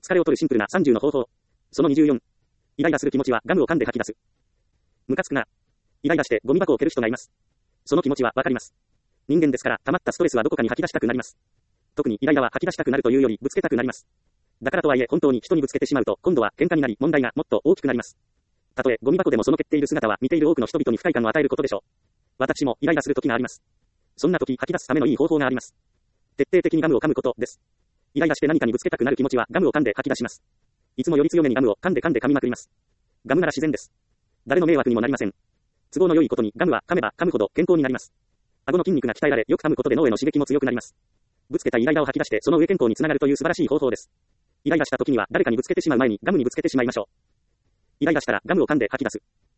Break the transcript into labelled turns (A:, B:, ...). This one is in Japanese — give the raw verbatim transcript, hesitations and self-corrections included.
A: 疲れを取るシンプルなさんじゅうの方法。そのにじゅうよん。イライラする気持ちはガムを噛んで吐き出す。ムカつくな。イライラしてゴミ箱を蹴る人がいます。その気持ちはわかります。人間ですから、溜まったストレスはどこかに吐き出したくなります。特にイライラは吐き出したくなるというよりぶつけたくなります。だからとはいえ本当に人にぶつけてしまうと今度は喧嘩になり問題がもっと大きくなります。たとえゴミ箱でもその蹴っている姿は見ている多くの人々に不快感を与えることでしょう。私もイライラする時があります。そんな時吐き出すためのいい方法があります。徹底的にガムを噛むことです。イライラして何かにぶつけたくなる気持ちはガムを噛んで吐き出します。いつもより強めにガムを噛んで噛んで噛みまくります。ガムなら自然です。誰の迷惑にもなりません。都合の良いことにガムは噛めば噛むほど健康になります。顎の筋肉が鍛えられよく噛むことで脳への刺激も強くなります。ぶつけたイライラを吐き出してその上健康につながるという素晴らしい方法です。イライラした時には誰かにぶつけてしまう前にガムにぶつけてしまいましょう。イライラしたらガムを噛んで吐き出す。